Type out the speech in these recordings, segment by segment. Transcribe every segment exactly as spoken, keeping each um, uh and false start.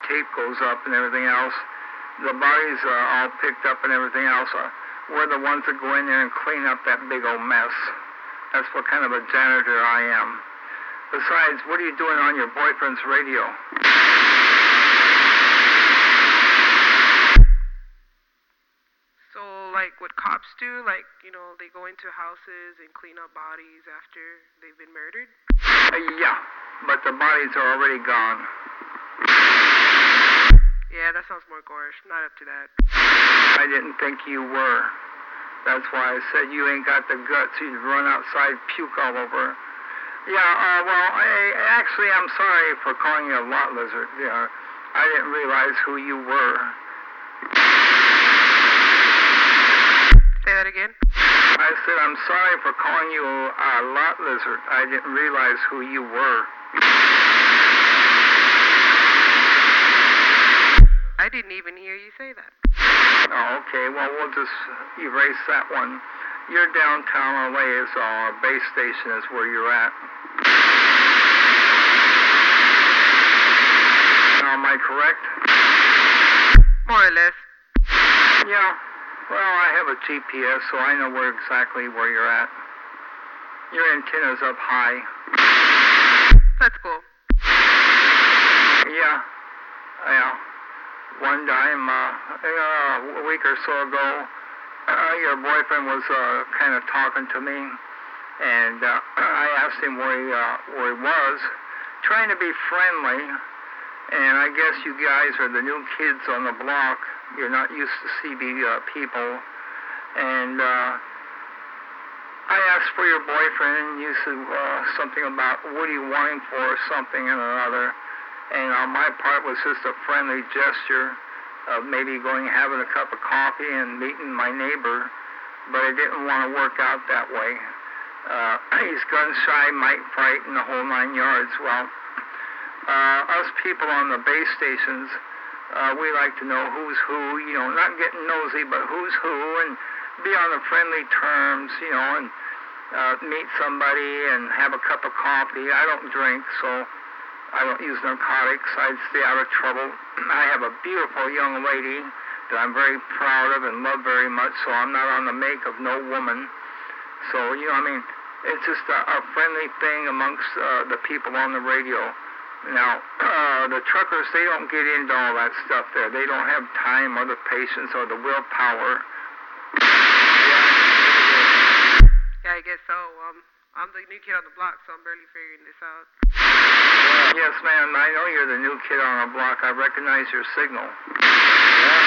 tape goes up and everything else, the bodies are all picked up and everything else. Uh, we're the ones that go in there and clean up that big old mess. That's what kind of a janitor I am. Besides, what are you doing on your boyfriend's radio? So, like what cops do, like, you know, they go into houses and clean up bodies after they've been murdered? Uh, yeah, but the bodies are already gone. Yeah, that sounds more gorish. Not up to that. I didn't think you were. That's why I said you ain't got the guts. You'd run outside, puke all over. Yeah, uh, well, I, actually, I'm sorry for calling you a lot lizard. Yeah, I didn't realize who you were. Say that again? I said I'm sorry for calling you a lot lizard. I didn't realize who you were. I didn't even hear you say that. Oh, okay. Well, we'll just erase that one. Your downtown L A is our base station is where you're at. Now, am I correct? More or less. Yeah. Well, I have a G P S, so I know where exactly where you're at. Your antenna's up high. That's cool. Yeah. Yeah. One time, uh, uh, a week or so ago, uh, your boyfriend was uh, kind of talking to me, and uh, I asked him where he, uh, where he was, trying to be friendly, and I guess you guys are the new kids on the block. You're not used to C B uh, people, and uh, I asked for your boyfriend, and you said uh, something about what are you wanting for, something and another. And on my part was just a friendly gesture of maybe going having a cup of coffee and meeting my neighbor, but it didn't want to work out that way. Uh, he's gun shy, might frighten the whole nine yards. Well, uh, us people on the base stations, uh, we like to know who's who, you know, not getting nosy, but who's who, and be on the friendly terms, you know, and uh, meet somebody and have a cup of coffee. I don't drink, so I don't use narcotics. I'd stay out of trouble. I have a beautiful young lady that I'm very proud of and love very much, so I'm not on the make of no woman. So, you know, I mean, it's just a, a friendly thing amongst uh, the people on the radio. Now, uh, the truckers, they don't get into all that stuff there. They don't have time or the patience or the willpower. Yeah, yeah I guess so. Um, I'm the new kid on the block, so I'm barely figuring this out. Yes, ma'am. I know you're the new kid on the block. I recognize your signal. Yeah.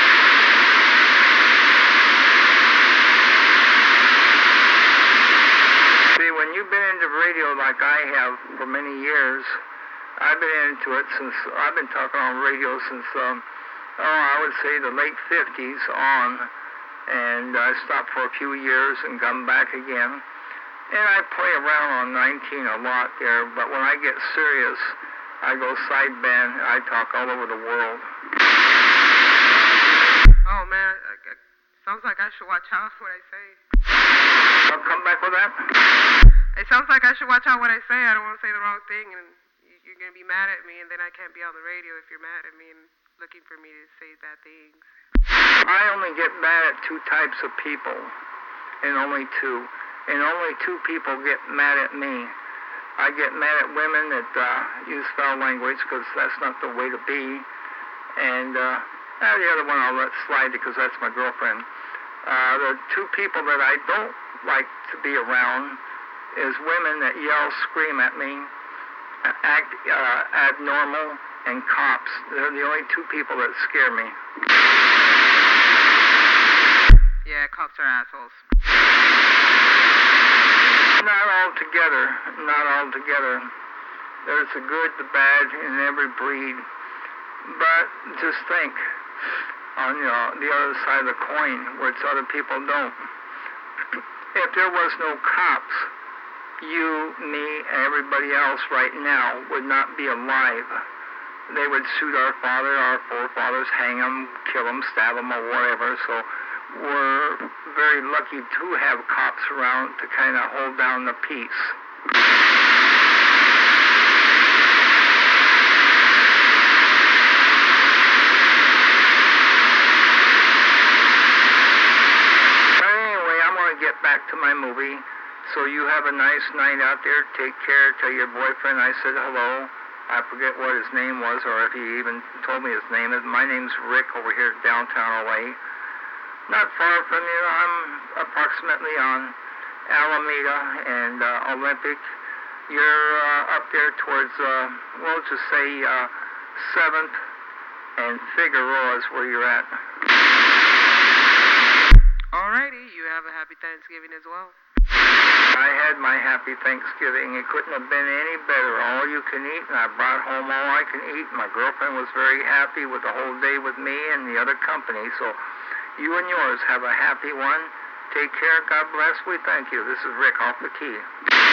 See, when you've been into radio like I have for many years, I've been into it since, I've been talking on radio since, um, oh, I would say the late fifties on, and I stopped for a few years and come back again. And I play around on nineteen a lot there, but when I get serious, I go sideband. I talk all over the world. Oh, man. Sounds like I should watch out what I say. I'll come back with that? It sounds like I should watch out what I say. I don't want to say the wrong thing, and you're going to be mad at me, and then I can't be on the radio if you're mad at me and looking for me to say bad things. I only get mad at two types of people, and only two. And only two people get mad at me. I get mad at women that uh, use foul language because that's not the way to be. And uh, the other one I'll let slide because that's my girlfriend. Uh, the two people that I don't like to be around is women that yell, scream at me, act uh, abnormal, and cops. They're the only two people that scare me. Yeah, cops are assholes. Not all together, not all together. There's the good, the bad in every breed. But just think, on you know, the other side of the coin, which other people don't. If there was no cops, you, me, and everybody else right now would not be alive. They would shoot our father, our forefathers, hang them, kill them, stab them, or whatever. So we're very lucky to have cops around to kind of hold down the peace. to my movie. So you have a nice night out there. Take care. Tell your boyfriend I said hello. I forget what his name was, or if he even told me his name. My name's Rick over here downtown L A. Not far from you. I'm approximately on Alameda and uh, Olympic. You're uh, up there towards, uh, we'll just say uh, seventh and Figueroa is where you're at. Alrighty, you have a happy Thanksgiving as well. I had my happy Thanksgiving. It couldn't have been any better. All you can eat, and I brought home all I can eat. My girlfriend was very happy with the whole day with me and the other company. So you and yours have a happy one. Take care. God bless. We thank you. This is Rick off the key.